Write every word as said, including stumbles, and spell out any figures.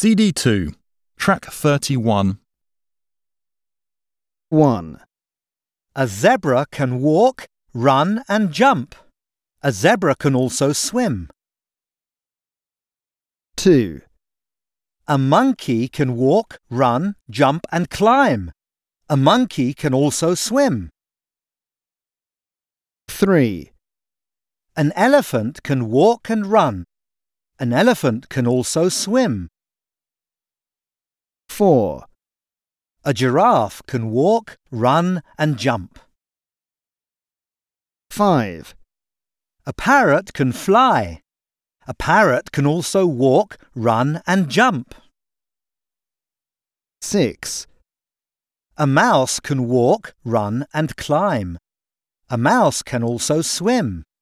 C D two, Track thirty-one. one. A zebra can walk, run and jump. A zebra can also swim. two. A monkey can walk, run, jump and climb. A monkey can also swim. three. An elephant can walk and run. An elephant can also swim. four. A giraffe can walk, run and jump. five. A parrot can fly. A parrot can also walk, run and jump. six. A mouse can walk, run and climb. A mouse can also swim.